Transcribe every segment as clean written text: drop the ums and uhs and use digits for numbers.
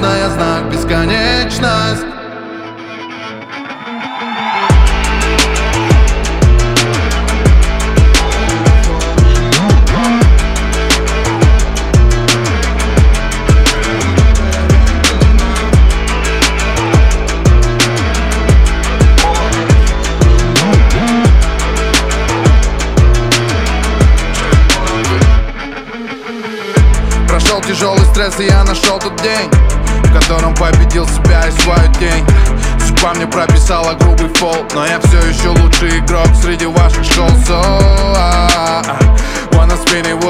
нежная, знак бесконечность. Прошел тяжелый стресс, и я нашел тот день, в котором победил себя и свою тень. Судьба мне прописала грубый фол, но я все еще лучший игрок среди ваших шоу. Wanna spin it,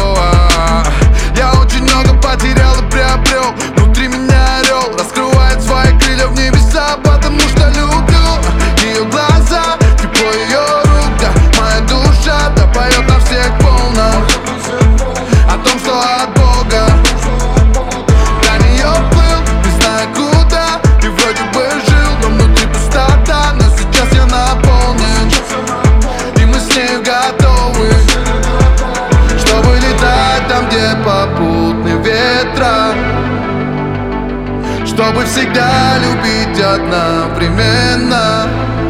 я очень много потерял и приобрел. Внутри меня орел раскрывает свои крылья в небеса, потому что люблю ее глаза, тепло ее рук, да, моя душа, да, поет на всех волнах о том, что от Бога. До нее плыл, не знаю куда, и вроде бы жил, но внутри пустота. Но сейчас я наполнен, и мы с нею готовы, чтобы летать там, где попутные ветра, чтобы всегда любить одновременно,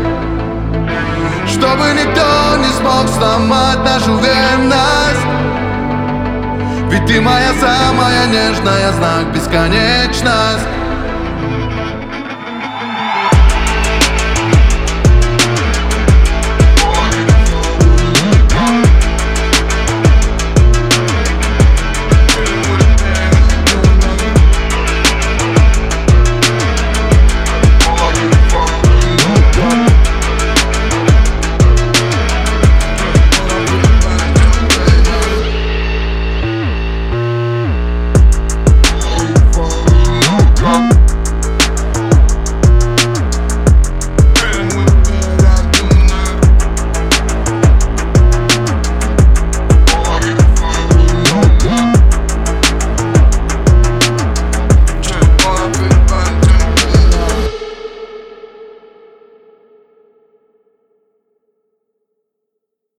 чтобы никто не смог сломать нашу верность. Ведь ты моя самая нежная, знак бесконечность.